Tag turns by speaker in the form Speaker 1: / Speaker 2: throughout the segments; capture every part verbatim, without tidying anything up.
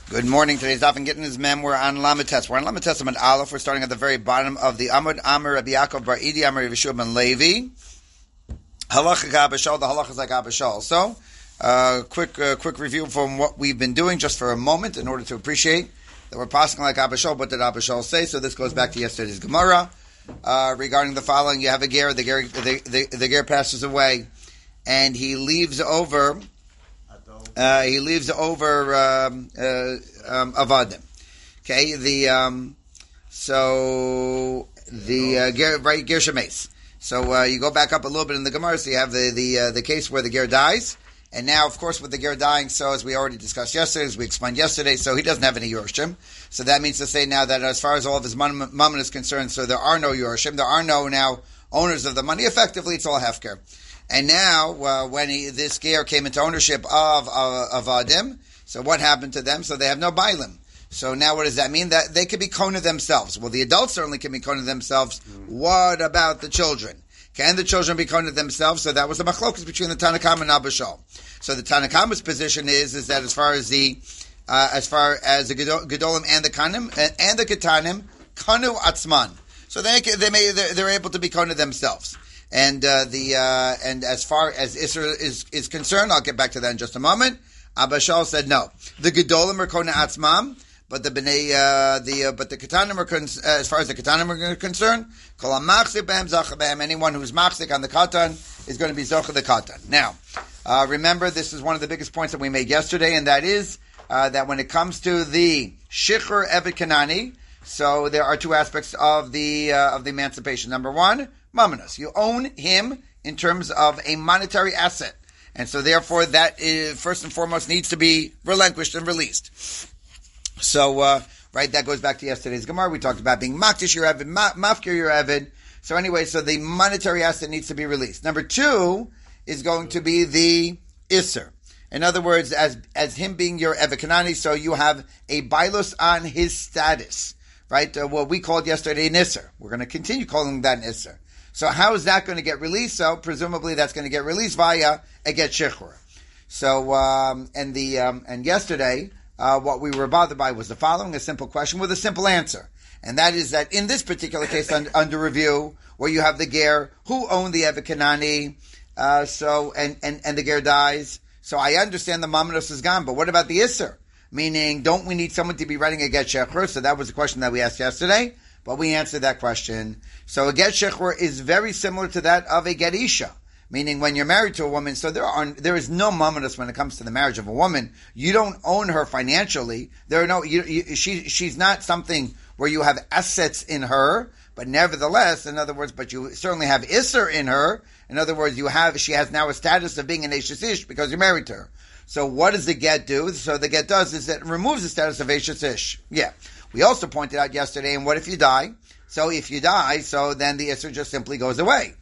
Speaker 1: Good morning. Today's Daf and Gittin is Mem. We're on Lamed Tes. We're on Lamed Tes Amud Aleph. We're starting at the very bottom of the Amud. Amar Rabbi Yaakov Bar Idi, Amar Rabbi Yeshua ben Levi. Halacha Gabashal. The halacha is like Gabashal. So, uh, quick, uh, quick review from what we've been doing, just for a moment, in order to appreciate that we're passing like Abashal. What did Abashal say? So this goes back to yesterday's Gemara uh, regarding the following. You have a ger. The ger, the, the, the ger passes away, and he leaves over. Uh, he leaves over um, uh, um, avadim. Okay, the um, so the uh, ger, right ger shemes. So uh, you go back up a little bit in the Gemara. So you have the the uh, the case where the ger dies, and now, of course, with the ger dying, so as we already discussed yesterday, as we explained yesterday, so he doesn't have any yorshim. So that means to say now that as far as all of his mammon is concerned, so there are no yorshim. There are no now owners of the money. Effectively, it's all hefker. And now, uh, when he, this ger came into ownership of uh, of Adim, so what happened to them? So they have no bailim. So now, what does that mean? That they could be kona themselves. Well, the adults certainly can be kona themselves. Mm. What about the children? Can the children be kona themselves? So that was the machlokas between the Tanakam and Abashal. So the Tanakama's position is is that as far as the uh, as far as the gedolim and the kanim and, and the ketanim kanu atzman. So they they may they're, they're able to be kona themselves. And uh, the uh, and as far as Isra is is concerned, I'll get back to that in just a moment. Abashal said no. The gedolim are kona atzmam, but the bnei uh, the uh, but the ketanim are con- uh, as far as the ketanim are concerned, kol hamachzik behem zacha behem. Anyone who's machzik on the katan is going to be zocha the katan. Now, uh, remember, this is one of the biggest points that we made yesterday, and that is uh, that when it comes to the shichur eved kanani, so there are two aspects of the uh, of the emancipation. Number one, Mamonos. You own him in terms of a monetary asset. And so therefore that is, first and foremost needs to be relinquished and released. So, uh, right, that goes back to yesterday's Gemara. We talked about being makdish your evid, ma- mafkir your evid. So anyway, so the monetary asset needs to be released. Number two is going to be the isser. In other words, as as him being your evid kanani, so you have a bailus on his status. Right? Uh, what we called yesterday an isser. We're going to continue calling that an isser. So how is that going to get released? So presumably that's going to get released via a get shechur. So um, and the um, and yesterday uh, what we were bothered by was the following: a simple question with a simple answer, and that is that in this particular case under, under review, where you have the ger who owned the eved kanani, uh, so and, and and the ger dies. So I understand the mamonos is gone, but what about the isser? Meaning, don't we need someone to be writing a get shechur? So that was the question that we asked yesterday. But we answered that question. So a get shechur is very similar to that of a get isha, meaning when you're married to a woman. So there are there is no mamonos when it comes to the marriage of a woman. You don't own her financially. There are no you, you, she she's not something where you have assets in her. But nevertheless, in other words, but you certainly have isser in her. In other words, you have she has now a status of being an eshes ish because you're married to her. So what does the get do? So the get does is that it removes the status of eshes ish. Yeah. We also pointed out yesterday, and what if you die? So if you die, so then the Isser just simply goes away.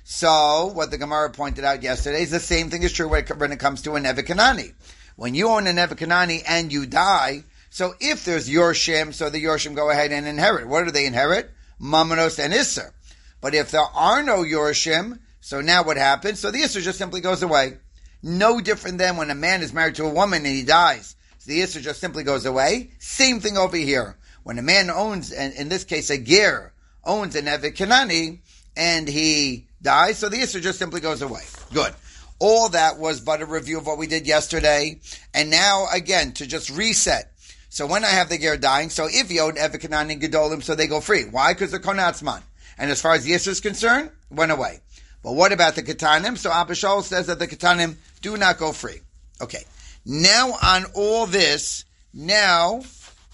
Speaker 1: So what the Gemara pointed out yesterday is the same thing is true when it comes to an eved kanani. When you own an eved kanani and you die, so if there's yorshim, so the yorshim go ahead and inherit. What do they inherit? Mamonos and Isser. But if there are no yorshim, so now what happens? So the Isser just simply goes away. No different than when a man is married to a woman and he dies. So the Isser just simply goes away. Same thing over here. When a man owns, and in this case a ger, owns an eved kanani, and he dies, so the Isser just simply goes away. Good. All that was but a review of what we did yesterday, and now, again, to just reset. So when I have the ger dying, so if you own eved kanani and gedolim, so they go free. Why? Because they're konatzman. And as far as the Isser is concerned, went away. But what about the ketanim? So Abishol says that the ketanim do not go free. Okay. Now on all this, now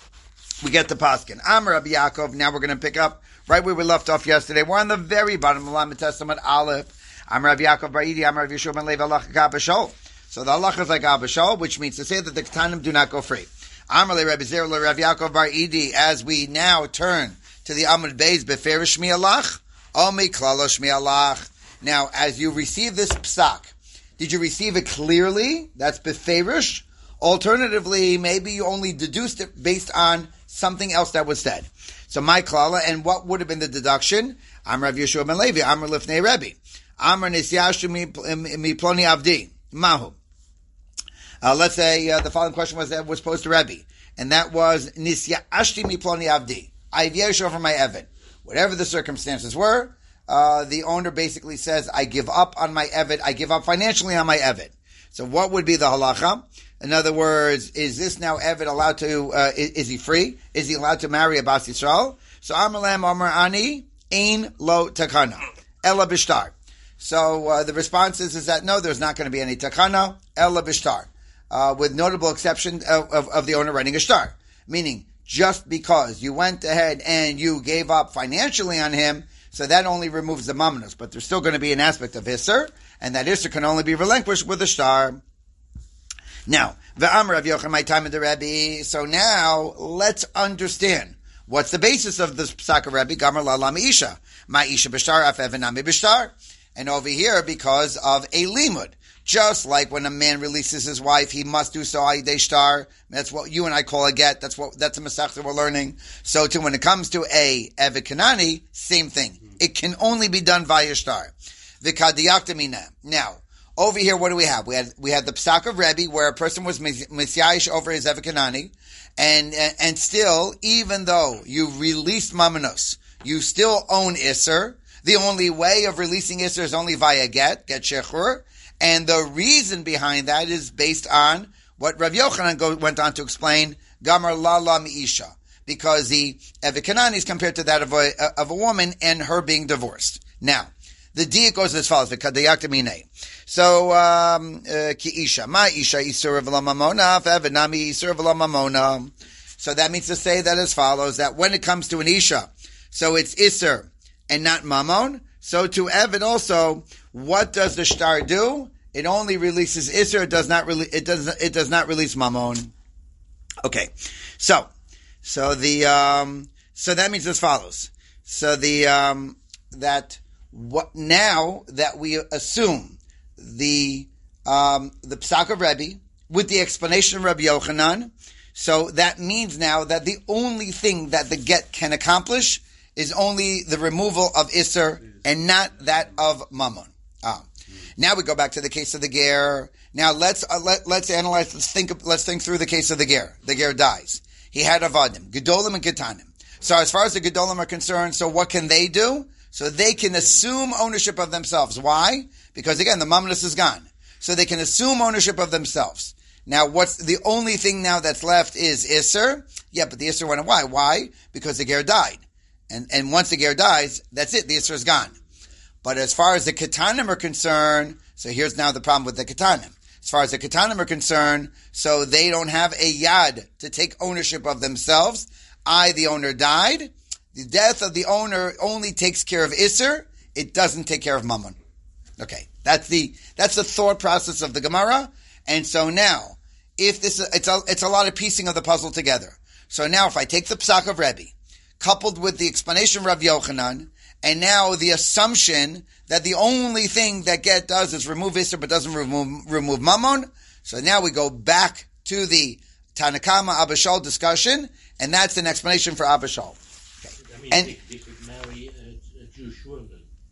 Speaker 1: we get to Paskin. Amar Rabbi Yaakov. Now we're going to pick up right where we left off yesterday. We're on the very bottom of Lamed Tes Amud Aleph. Amar Rabbi Yaakov Bar Idi. Amar Rabbi Yeshua ben Levi halacha k'Abashol. So the halacha is like Abashol, which means to say that the ketanim do not go free. Amar le Rabbi Zer le Rabbi Yaakov Bar Idi. As we now turn to the Amud Beis beferish shmi alach, omi klalo shmi alach. Now, as you receive this psak, did you receive it clearly? That's beferish. Alternatively, maybe you only deduced it based on something else that was said. So my klala, and what would have been the deduction? Amar Rav Yeshua ben Levi, Amar lifnei Rebbe, Amar nisyashu mi ploni avdi, mahu. Uh, let's say uh, the following question was that was posed to Rebbe, and that was Nisya Ashti Miploni Avdi. I have yesh over my Evid. Whatever the circumstances were, uh, the owner basically says, I give up on my Evid, I give up financially on my Evid. So what would be the halacha? In other words, is this now Evid allowed to, uh, is, is he free? Is he allowed to marry a Bas Yisrael? So Amar Lam Amar Ani, Ein Lo Takana, Ella Bishtar. So uh, the response is, is that no, there's not going to be any Takana, Ella Bishtar. Uh, with notable exception of, of, of the owner renting a star. Meaning, just because you went ahead and you gave up financially on him, so that only removes the mamnus, but there's still going to be an aspect of Isser, and that Isser can only be relinquished with a star. Now, V'amar Rav Yochanan, my time in the Rebbe, so now, let's understand, what's the basis of this Psak of Rebbe? Gamar la la ma'isha. Ma'isha b'shtar, af evenami b'shtar. And over here, because of a limud. Just like when a man releases his wife, he must do so ayidei shtar. That's what you and I call a get. That's what that's a masach that we're learning. So too, when it comes to a Eved Kanani, same thing. It can only be done via shtar. V'kadiyaktamina. Now, over here, what do we have? We had we had the psak of Rebbe, where a person was misyayish over his Eved Kanani, and, and and still, even though you released mamanos, you still own Isser. The only way of releasing Isser is only via get, get shechur. And the reason behind that is based on what Rav Yochanan go, went on to explain, Gamar la la mi'isha, because the Eved Kanani is compared to that of a, of a woman and her being divorced. Now, the diak goes as follows, so, um, ki isha, ma isha isur v'la mamona, v'eved nami isur v'la mamona. So that means to say that as follows, that when it comes to an isha, so it's isur and not mamon, so to Eved also, what does the shtar do? It only releases Isser. It does not really. It does. It does not release Mammon. Okay, so so the um, so that means as follows. So the um, that what now that we assume the um, the Psak of Rebbe with the explanation of Rabbi Yochanan. So that means now that the only thing that the get can accomplish is only the removal of Isser and not that of Mammon. Ah. Now we go back to the case of the ger. Now let's uh, let, let's analyze. Let's think. Let's think through the case of the ger. The ger dies. He had avadim, gedolim and ketanim. So as far as the gedolim are concerned, so what can they do? So they can assume ownership of themselves. Why? Because again, the mamnus is gone. So they can assume ownership of themselves. Now, what's the only thing now that's left is Isser. Yeah, but the Isser went away. Why? Because the ger died. And and once the ger dies, that's it. The Isser is gone. But as far as the ketanim are concerned, so here's now the problem with the ketanim. As far as the ketanim are concerned, so they don't have a yad to take ownership of themselves. I, the owner, died. The death of the owner only takes care of Isser. It doesn't take care of Mammon. Okay, that's the that's the thought process of the Gemara. And so now, if this it's a it's a lot of piecing of the puzzle together. So now, if I take the Psak of Rebbe, coupled with the explanation of Rav Yochanan, and now the assumption that the only thing that get does is remove Isser but doesn't remove, remove Mammon. So now we go back to the Tanakama Abba Shaul discussion, and that's an explanation for Abba Shaul. Okay.
Speaker 2: I mean,
Speaker 1: and
Speaker 2: they, they could marry a, a Jewish woman.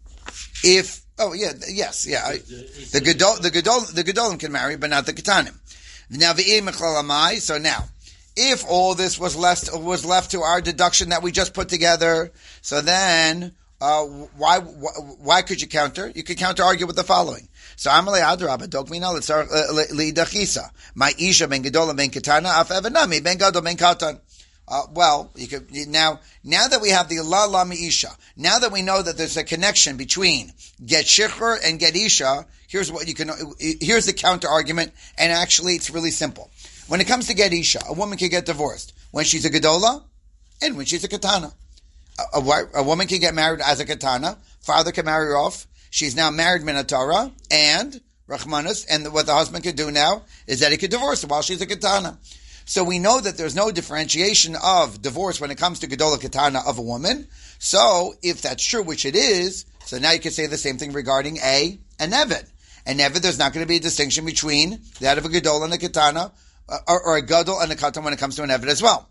Speaker 1: If, oh yeah, yes, yeah. The, the Gedol, the Gedol, the Gedolim can marry, but not the Ketanim. Now, v'im mechalamai, so now, if all this was left, was left to our deduction that we just put together, so then, Uh, why, why, why could you counter? You could counter argue with the following. So, Amalei Adrabah, Dokmina, Li'idachisa, My Isha ben Gedola ben Ketana, Af Evanami, ben Gadol ben Katan. Uh, well, you could, now, now that we have the La La Isha, now that we know that there's a connection between Get Shikhr and Get Isha, here's what you can, here's the counter argument, and actually it's really simple. When it comes to Get Isha, a woman can get divorced when she's a Gedola and when she's a Ketana. A, a, a woman can get married as a katana. Father can marry her off. She's now married minatara, and Rachmanis, and what the husband can do now is that he could divorce her while she's a katana. So we know that there's no differentiation of divorce when it comes to gedola katana of a woman. So if that's true, which it is, so now you can say the same thing regarding a an eved. An eved, there's not going to be a distinction between that of a gedola and a katana, or, or a gadol and a katan when it comes to an eved as well.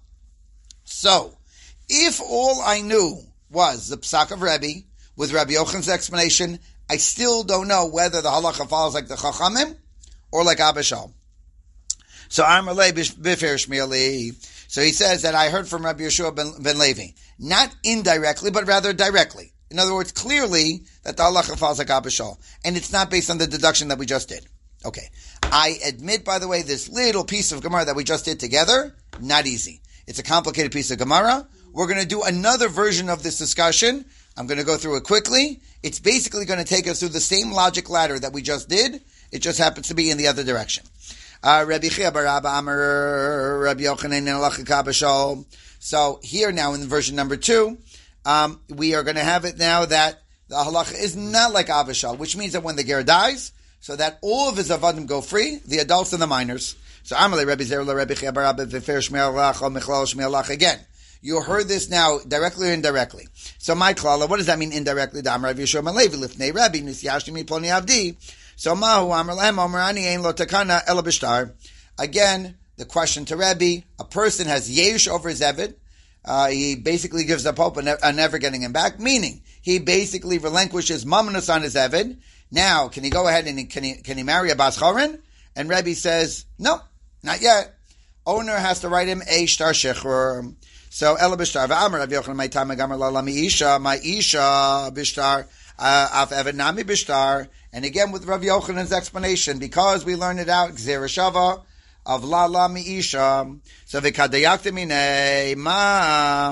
Speaker 1: So if all I knew was the Psak of Rebbe with Rabbi Yochanan's explanation, I still don't know whether the halacha follows like the Chachamim or like Abba Shaul. So Amalei Bifer Shmieli. So he says that I heard from Rabbi Yeshua ben, ben Levi, not indirectly, but rather directly. In other words, clearly that the halacha falls like Abba Shaul, and it's not based on the deduction that we just did. Okay, I admit, by the way, this little piece of Gemara that we just did together, not easy. It's a complicated piece of Gemara. We're going to do another version of this discussion. I'm going to go through it quickly. It's basically going to take us through the same logic ladder that we just did. It just happens to be in the other direction. Uh, Rabbi Chia bar Abba Amar Rabbi Yochanan halacha Abba Shaul. So here now in version number two, um, we are going to have it now that the halacha is not like Abba Shaul, which means that when the ger dies, so that all of his avadim go free, the adults and the minors. So Amalei Rabbi Zerah Rabbi Chia bar Abba V'fer Shmiel Lach or Michlal Shmiel Lach again. You heard this now directly or indirectly. So my klala, what does that mean indirectly? Da Amar Rabbi Yeshua ben Levi lifnei Rabbi Nisyashni Miploni Avdi. So Mahu Amar Lahem Amar Ani Ein Lo Takana Ela B'Shtar. Again, the question to Rabbi: a person has yesh over his eved. Uh, he basically gives up hope on, ne- on never getting him back. Meaning, he basically relinquishes mamonus on his eved. Now, can he go ahead and he, can he can he marry a bas chorin? And Rabbi says, no, not yet. Owner has to write him a shtar shechur. So Ela B'Shtar v'Amar Rav Yochanan my time Gamar la mi isha my isha b'shtar af eved nami b'shtar. And again with Rav Yochanan's explanation, because we learned it out, Gzera Shava of La La Mi'isha. So V'kadayakta Minei Ma.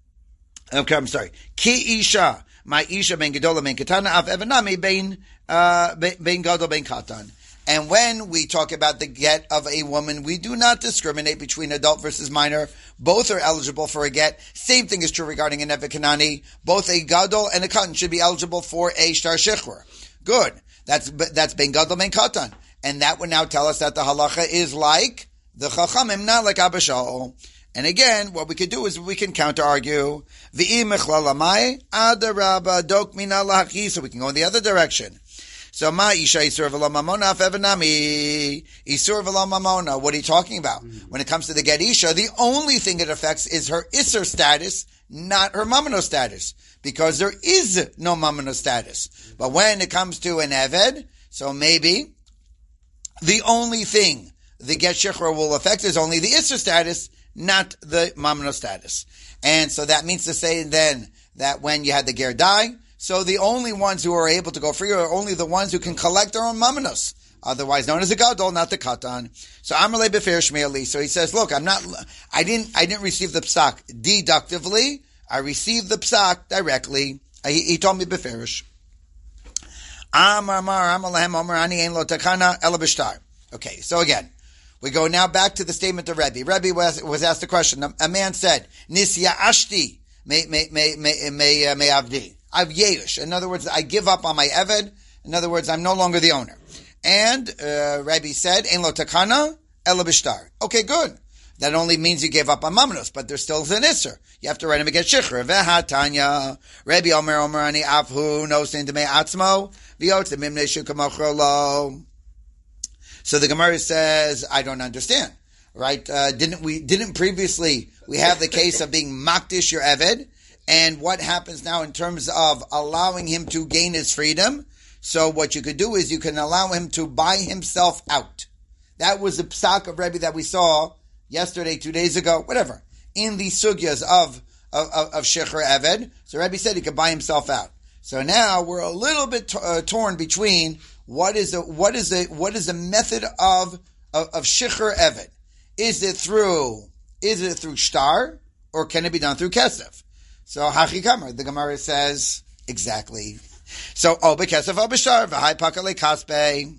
Speaker 1: Okay, I'm sorry. Ki Isha, my Isha ben Gedola ben Katana, Av Evanami ben ben Gadol ben Katan. And when we talk about the get of a woman, we do not discriminate between adult versus minor. Both are eligible for a get. Same thing is true regarding a Nevi Kanani. Both a Gadol and a Katan should be eligible for a Shtar Shechur. Good. That's that's Ben Gadol Ben Katan, and that would now tell us that the halacha is like the Chachamim, not like Abba Shaul. And again, what we could do is we can counter argue V'i Mechlalamai Adarabba Dok Mina Lachi, so we can go in the other direction. So Ma Isha Isur V'Lo Mamona Fevanami Isur V'Lo Mamona. What are you talking about? Mm-hmm. When it comes to the Get Isha, the only thing it affects is her Isur status, not her Mamono status, because there is no Mamono status. But when it comes to an Eved, so maybe the only thing the Get Shechur will affect is only the Isser status, not the Mamono status. And so that means to say then that when you had the Ger die, so the only ones who are able to go free are only the ones who can collect their own Mamonos, otherwise known as a Gadol, not the Katan. So Amalei Befer Shmeili. So he says, look, I'm not, I didn't, I didn't receive the psak deductively. I received the psak directly. He, he told me beferish. Amar Amar Amalahem Amar Ani Ein Lo Takana Ela B'Shtar. Okay, so again, we go now back to the statement of Rebbe. Rebbe was, was asked the question. A, a man said, Nisya Ashti me me me me me me avdi. I've yeish. In other words, I give up on my eved. In other words, I'm no longer the owner. And uh, Rebbe said, Ein Lo Takana Ela B'Shtar. Okay, good. That only means you gave up on Mamonos, but there's still an Isser. You have to write him against Shechur. Veha Tanya, Rebbe Omer Omer Ani Avhu, no sin Demei Atzmo, V'yotze Mimnei Shukamochro Lo. So the Gemara says, I don't understand. Right? Uh, didn't we, didn't previously, we have the case of being Makdish your Eved, and what happens now in terms of allowing him to gain his freedom? So what you could do is you can allow him to buy himself out. That was the psak of Rebbe that we saw yesterday, two days ago, whatever, in the sugyas of of, of Shechur Eved. So Rebbe said he could buy himself out. So now we're a little bit t- uh, torn between what is the what is the what is the method of of, of Shechur Eved. Is it through is it through shtar, or can it be done through kesef? So Hachi Kamar, the Gemara says exactly. So oh, bekesef oh b'shtar v'hai pakale kaspe.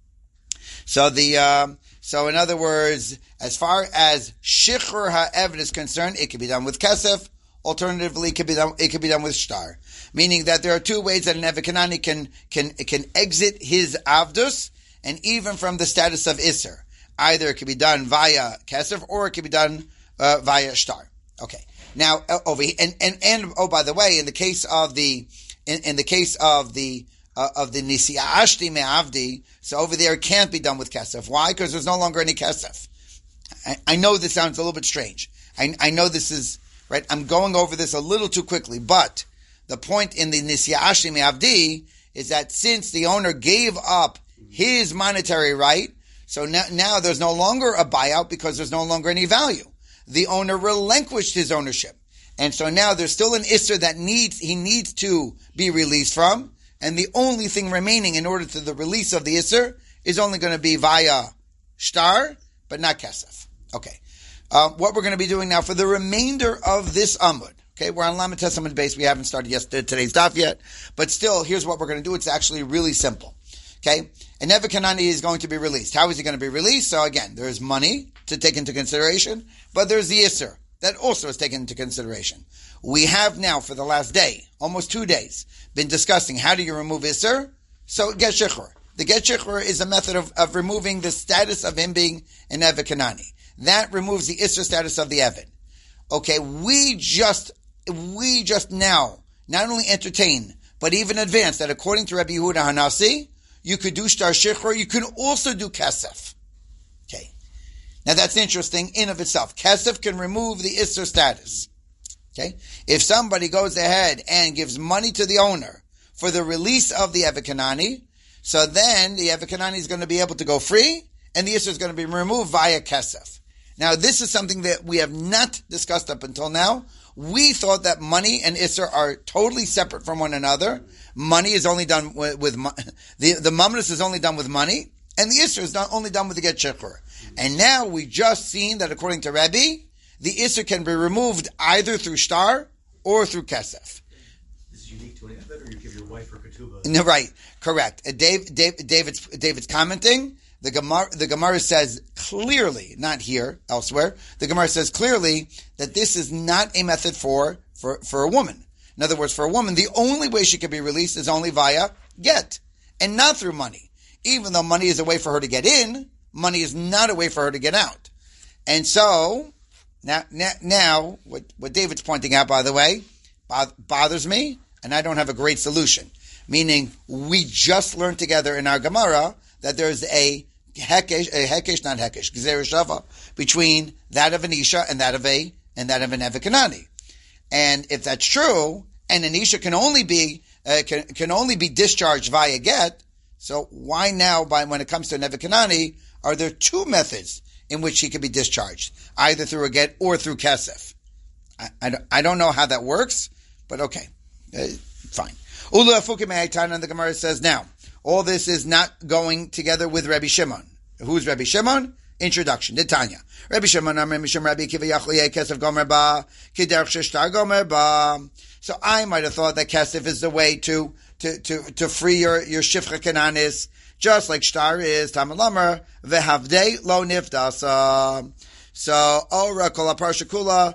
Speaker 1: So the um, so in other words, as far as Shechur HaEved is concerned, it can be done with kesef. Alternatively, it can be done. It can be done with shtar, meaning that there are two ways that an Eved Kanani can can can exit his avdus, and even from the status of Isser. Either it can be done via kesef, or it can be done uh, via shtar. Okay. Now over here, and and and oh, by the way, in the case of the in, in the case of the uh, of the Nisiya Ashti Me'avdi, so over there it can't be done with kesef. Why? Because there's no longer any kesef. I, I know this sounds a little bit strange. I, I know this is right. I'm going over this a little too quickly, but the point in the Nisiya Ashti Me'avdi is that since the owner gave up his monetary right, So now, now there's no longer a buyout because there's no longer any value. The owner relinquished his ownership. And so now there's still an isser that needs, he needs to be released from. And the only thing remaining in order to the release of the isser is only going to be via shtar, but not kesef. Okay. Uh, what we're going to be doing now for the remainder of this amud. Okay, we're on Lamed Testament base. We haven't started yesterday, today's daf yet. But still, here's what we're going to do. It's actually really simple. Okay? An Eved Kanani is going to be released. How is he going to be released? So again, there's money to take into consideration, but there's the Isser that also is taken into consideration. We have now, for the last day, almost two days, been discussing how do you remove Isser? So Get Shechur. The Get Shechur is a method of, of removing the status of him being an Eved Kanani. That removes the Isser status of the Eved. Okay, we just, we just now, not only entertain, but even advance that according to Rabbi Yehuda Hanasi, you could do shtar shechur, you can also do kesef. Okay. Now that's interesting in of itself. Kesef can remove the Isser status. Okay. If somebody goes ahead and gives money to the owner for the release of the Eved Kanani, so then the Eved Kanani is going to be able to go free, and the Isser is going to be removed via kesef. Now this is something that we have not discussed up until now. We thought that money and Isser are totally separate from one another. Money is only done with, with the the mamnus is only done with money, and the Isser is not only done with the Get Shechur. And now we just seen that according to Rabbi, the Isser can be removed either through shtar or through kesef.
Speaker 3: This is unique to an Eved, or you give your wife her ketubah?
Speaker 1: No, right, correct. Uh, Dave, Dave, David's David's commenting. The Gemara, the Gemara says clearly, not here, elsewhere, the Gemara says clearly that this is not a method for, for, for a woman. In other words, for a woman, the only way she can be released is only via get, and not through money. Even though money is a way for her to get in, money is not a way for her to get out. And so, now, now, now what, what David's pointing out, by the way, bothers me, and I don't have a great solution. Meaning, we just learned together in our Gemara that there's a hekesh, a hekesh, not hekesh, gzeira shava, between that of an isha and that of a, and that of an Eved Kanani. And if that's true, and an isha can only be, uh, can, can only be discharged via get, so why now, by when it comes to an Eved Kanani, are there two methods in which he can be discharged? Either through a get or through kesef. I, I, I don't know how that works, but okay. Uh, fine. Ulu afukim ha'itana, and the Gemara says, now, all this is not going together with Rabbi Shimon. Who's Rabbi Shimon? Introduction. Tanya. Rabbi Shimon, Rabbi Shimon, Rabbi Kiva Yachli, Kesef Gomer Ba, Kiderch Sheshtar Gomer Ba. So I might have thought that Kesef is the way to, to, to, to free your, your Shifcha Kananis, just like Shtar is, Tamalamer, Vehavdei Lo Nifdasa. So, Ora Kol HaParsha Kula,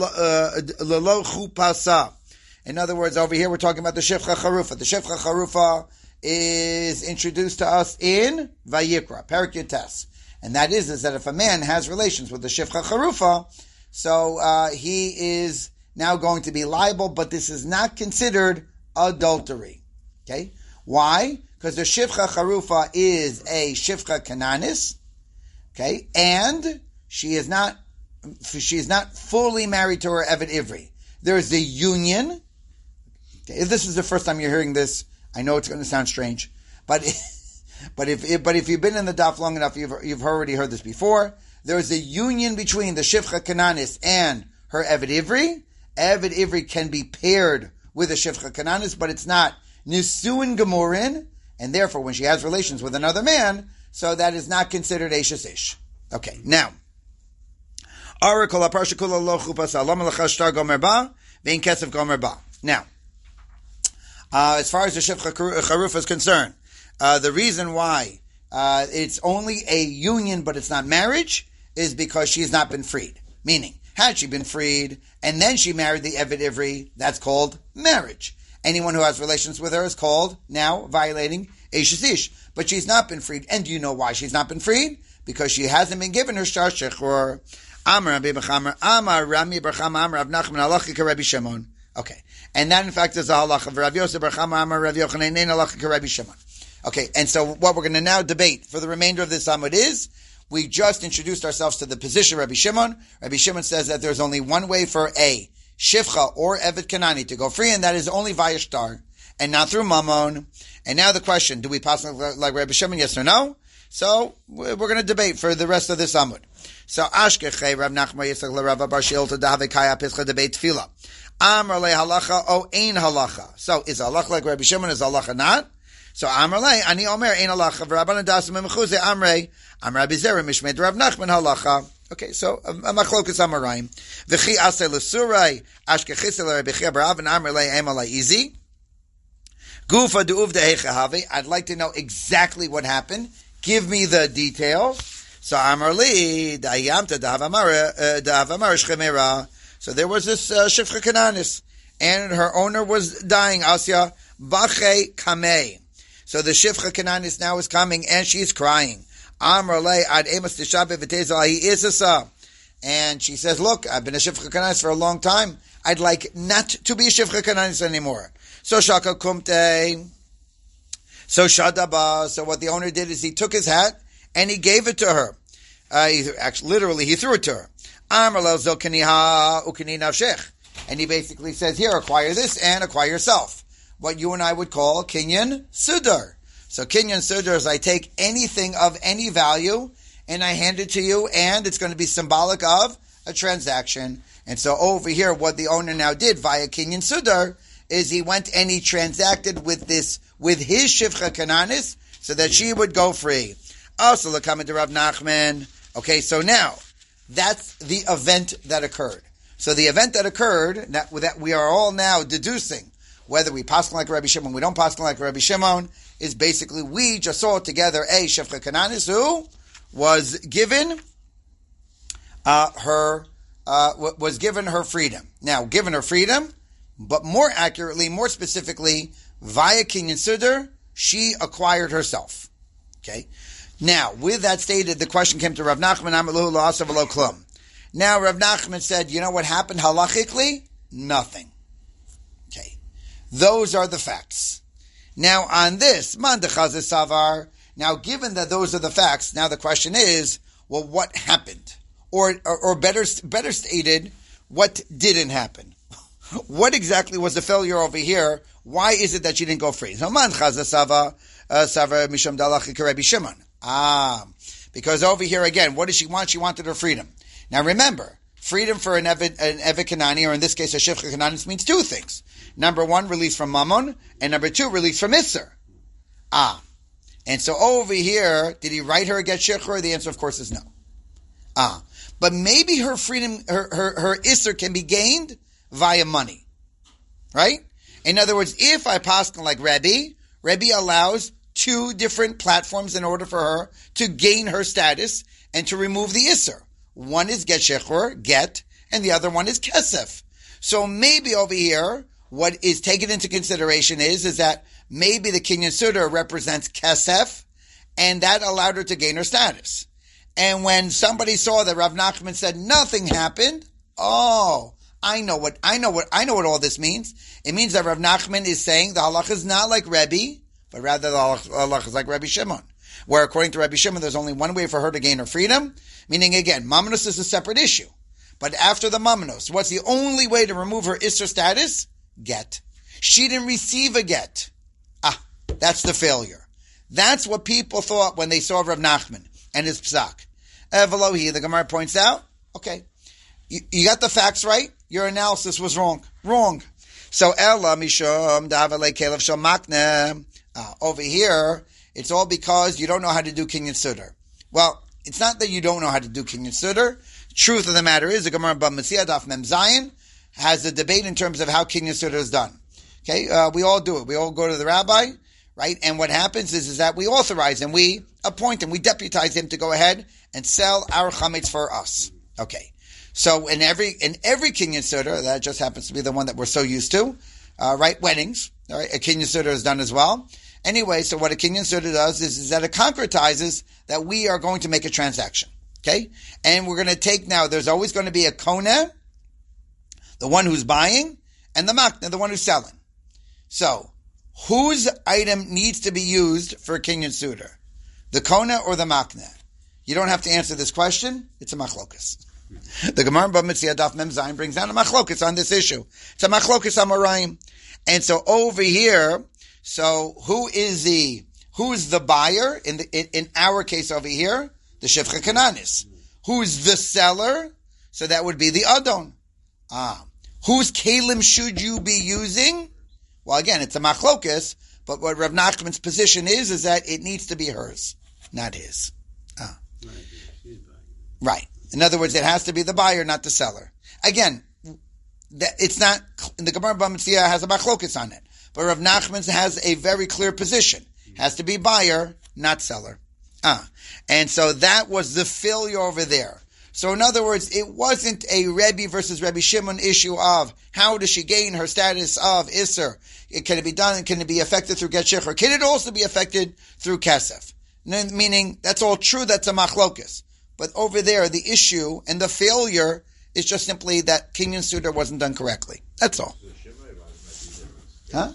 Speaker 1: Lelo Chupasa. In other words, over here we're talking about the Shifcha Charufa. The Shifcha Charufa is introduced to us in Vayikra, Perek Yutes. And that is, is that if a man has relations with the Shifcha Charufa, so uh, he is now going to be liable, but this is not considered adultery. Okay? Why? Because the Shifcha Charufa is a Shifcha Kananis, okay, and she is not she is not fully married to her Eved Ivri. There is a union. Okay, if this is the first time you're hearing this, I know it's going to sound strange, but but if but if you've been in the daf long enough, you've you've already heard this before. There is a union between the Shifcha Kananis and her Eved Ivri. Eved Ivri can be paired with a Shifcha Kananis, but it's not Nisuin Gemurin, and therefore when she has relations with another man, so that is not considered Eishes Ish. Okay, now. Now, uh, as far as the Shifcha Charufa is concerned, uh, the reason why uh, it's only a union but it's not marriage is because she has not been freed. Meaning, had she been freed and then she married the Eved Ivri, that's called marriage. Anyone who has relations with her is called now violating Eishes Ish. But she's not been freed. And do you know why she's not been freed? Because she hasn't been given her Shtar Shechur. Amar Rabbi Bechama, Amar Rami Bechama, Amar Rav Nachman, Halacha Rabbi Shimon. Okay. And that in fact is a halacha of Rav Yosef Bechama, Amar Rav Yochanan, Nein Halacha Rabbi Shimon. Okay. And so what we're going to now debate for the remainder of this Amud is, we just introduced ourselves to the position of Rabbi Shimon. Rabbi Shimon says that there's only one way for a Shifcha or Eved Kanani to go free, and that is only via Shtar, and not through Mammon. And now the question, do we pass like Rabbi Shimon, yes or no? So we're going to debate for the rest of this Amud. So Ashkechei Rav Nachman Yitzchak LeRav Bar Shilta Dave Kaya Pischa debate Tefillah. Amar le halacha o ein halacha. So is halacha like Rabbi Shimon? Is halacha not? So Amar le ani omer ein halacha. V'Rabbanan dasim mechuze amrei Amar Rabbi Zera mishmed Rav Nachman halacha. Okay, so a machlokas amarayim. V'chi asay l'surai ashkechis l'Rabbi Chia Bar Avin Amar le ema laizi. Gufa de'uvda heichahave. I'd like to know exactly what happened. Give me the details. So Amar li da'ayamta da'avamar da'avamar shchemera. So there was this uh, Shifcha Kananis, and her owner was dying, Asya Bache Kamei. So the Shifcha Kananis now is coming, and she's crying. Amar le ad emas tishabe v'teza hi isasa. And she says, look, I've been a Shifcha Kananis for a long time. I'd like not to be a Shifcha Kananis anymore. So Shaka Kumte. So Shadaba. So what the owner did is he took his hat, and he gave it to her. Uh, he, actually, literally, he threw it to her. And he basically says, here, acquire this and acquire yourself. What you and I would call Kinyan Sudar. So Kinyan Sudar is I take anything of any value and I hand it to you, and it's going to be symbolic of a transaction. And so over here, what the owner now did via Kinyan Sudar is he went and he transacted with this, with his Shifcha Kananis, so that she would go free. Also, look, coming to Rav Nachman. Okay, so now, that's the event that occurred. So the event that occurred, that, that we are all now deducing, whether we paskin like Rabbi Shimon, we don't paskin like Rabbi Shimon, is basically we just saw together a Shifcha Kananis who was given uh, her uh, was given her freedom. Now, given her freedom, but more accurately, more specifically, via Kinyan Sudar, she acquired herself. Okay. Now, with that stated, the question came to Rav Nachman, Amaluhu La'asav Lo Klum. Now, Rav Nachman said, you know what happened halachically? Nothing. Okay. Those are the facts. Now, on this, Man Dechazeh Savar, now given that those are the facts, now the question is, well, what happened? Or, or, or better, better stated, what didn't happen? What exactly was the failure over here? Why is it that she didn't go free? So, Man Dechazeh Savar, Savar Misham Dalach Rabbi Shimon. Ah, because over here again, what did she want? She wanted her freedom. Now remember, freedom for an Evet, an Evet Kanani, or in this case a Shifcha Kananis, means two things. Number one, release from Mammon, and number two, release from Isser. Ah, and so over here, did he write her a get Shechur? The answer, of course, is no. Ah, but maybe her freedom, her, her, her Isser can be gained via money. Right? In other words, if I paskin like Rebbe, Rebbe allows two different platforms in order for her to gain her status and to remove the Isser. One is get shechur, get, and the other one is kesef. So maybe over here, what is taken into consideration is, is that maybe the Kinyan Sudar represents kesef, and that allowed her to gain her status. And when somebody saw that Rav Nachman said nothing happened, oh, I know what, I know what, I know what all this means. It means that Rav Nachman is saying the halach is not like Rebbe, but rather the halach is like Rabbi Shimon, where according to Rabbi Shimon, there's only one way for her to gain her freedom, meaning again, Mamnos is a separate issue. But after the Mamnos, what's the only way to remove her Isser status? Get. She didn't receive a get. Ah, that's the failure. That's what people thought when they saw Rav Nachman and his psak. Evalohi, the Gemara points out, okay, you, you got the facts right, your analysis was wrong. Wrong. So, Ella Mishum Davale Kelev Shal Makne. Uh, over here, it's all because you don't know how to do Kinyan Sudar. Well, it's not that you don't know how to do Kinyan Sudar. Truth of the matter is, the Gemara B'Mesiah Daf Mem Zayin has a debate in terms of how Kinyan Sudar is done. Okay, uh, we all do it. We all go to the rabbi, right? And what happens is, is that we authorize him, we appoint him, we deputize him to go ahead and sell our chametz for us. Okay, so in every in every Kinyan Sudar, that just happens to be the one that we're so used to, uh, right? Weddings, all right? A Kinyan Sudar is done as well. Anyway, so what a Kinyan Sudar does is, is that it concretizes that we are going to make a transaction. Okay? And we're going to take now, there's always going to be a Kona, the one who's buying, and the Makna, the one who's selling. So, whose item needs to be used for a Kinyan Sudar? The Kona or the Makna? You don't have to answer this question. It's a machlokas. The Gemara B'Mitziah Daf Mem Zayin brings down a machlokas on this issue. It's a machlokas amarayim. And so over here, so who is the Who's the buyer in the in, in our case over here? The Shifcha Kananis. Who's the seller? So that would be the Adon. Ah, whose kalim should you be using? Well, again, it's a machlokas, but what Rav Nachman's position is is that it needs to be hers, not his. Ah, right. In other words, it has to be the buyer, not the seller. Again, that it's not in the Gemara Bamitzia has a machlokas on it, but Rav Nachman has a very clear position. Has to be buyer, not seller. Ah, and so that was the failure over there. So in other words, it wasn't a Rebbe versus Rebbe Shimon issue of how does she gain her status of Isser? It, can it be done? Can it be affected through Get Shecher? Can it also be affected through Kesef? Meaning, that's all true, that's a machlokas. But over there, the issue and the failure is just simply that Kinyan Suda wasn't done correctly. That's all. Huh?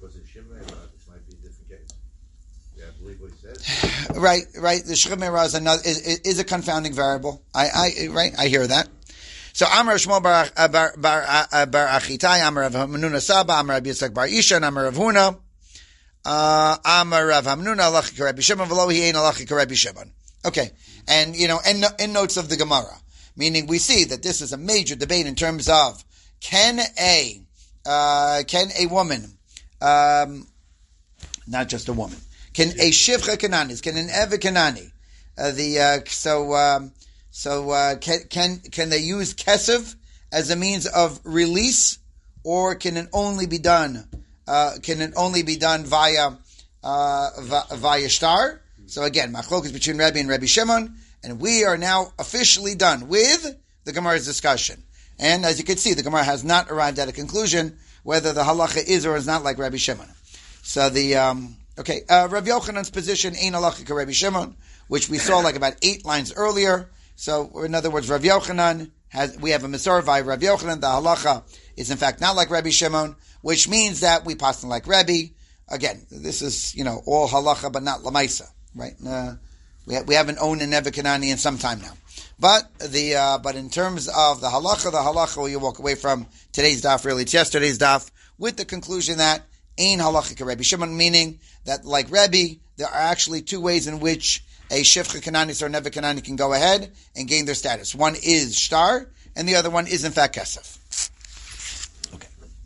Speaker 1: Right, right. The Shemera is another is, is a confounding variable. I, I, right. I hear that. So Amar Shmuel bar bar bar, bar Achitai, Amar Rav Hamnuna Saba, Amar Rabbi Yitzchak bar Ishan, Amar Rav Huna, uh, Amar Rav Hamnuna Alachi Rabbi Shimon, V'lo Hi Ein Alachi Rabbi Shimon. Okay, and you know, in, in notes of the Gemara, meaning we see that this is a major debate in terms of can a uh, can a woman, um, not just a woman. Can a shivcha kananis? Can an eva kanani? Uh, the uh, so um, so uh, can can can they use kesef as a means of release, or can it only be done? Uh, can it only be done via uh, via shtar? So again, machlokas between Rebbe and Rebbe Shimon, and we are now officially done with the Gemara's discussion. And as you can see, the Gemara has not arrived at a conclusion whether the halacha is or is not like Rebbe Shimon. So the um, Okay, uh, Rav Yochanan's position ain't halachic Rabbi Shimon, which we saw like about eight lines earlier. So, in other words, Rav Yochanan has, we have a Masorah by Rav Yochanan. The halacha is in fact not like Rabbi Shimon, which means that we pass like Rabbi. Again, this is, you know, all halacha, but not lamaisa, right? Uh, we ha- we haven't owned an Nebuchadnezzar in some time now. But the uh, but in terms of the halacha, the halacha you walk away from today's daf, really it's yesterday's daf, with the conclusion that Ein halachic Rabbi Shimon, meaning that like Rebbe, there are actually two ways in which a Shifcha Kananis or Neve Kanani can go ahead and gain their status. One is Shtar, and the other one is in fact Kesef. Okay.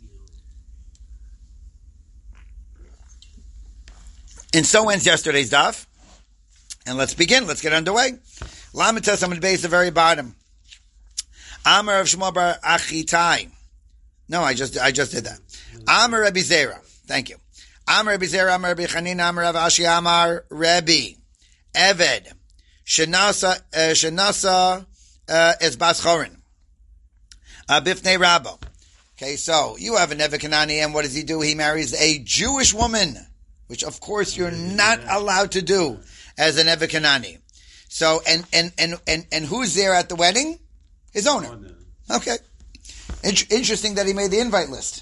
Speaker 1: And so ends yesterday's daf. And let's begin. Let's get underway. Lamites, I'm going to base the very bottom. Amar of Shmuel bar Achitai. No, I just I just did that. Amar Rabbi Zera. Thank you. Amar Rabbi Zera, Amar Rabbi Chanina, Amar Rav Ashi, Amar Rabbi Eved Shenasa Shenasa Es Bas Chorin Bifnei Rabbo. Okay, so you have a Nebuchadnezzar, and what does he do? He marries a Jewish woman, which of course you're not allowed to do as a Nebuchadnezzar. So, and and and and and who's there at the wedding? His owner. Okay. In- interesting that he made the invite list.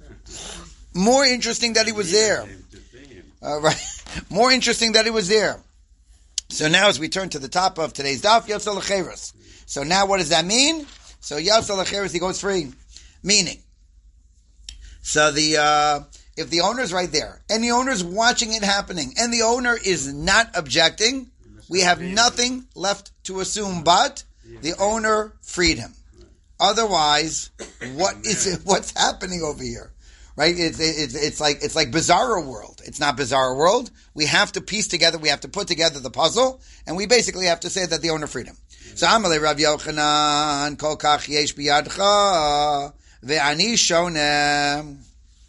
Speaker 1: More interesting that he was there. Uh, right. More interesting that he was there. So now as we turn to the top of today's daf, Yatsa L'Cheres. So now what does that mean? So Yatsa L'Cheres, he goes free. Meaning, so the, uh, if the owner's right there, and the owner's watching it happening, and the owner is not objecting, we have nothing left to assume but the owner freed him. Otherwise, what is it, what's happening over here? Right? It's, it's, it's like, it's like Bizarro World. It's not Bizarro World. We have to piece together, we have to put together the puzzle, and we basically have to say that the owner freed him. So, Amalei Rav Yochanan, Kol Kach Yesh Biyadcha, Ve'ani Shonem,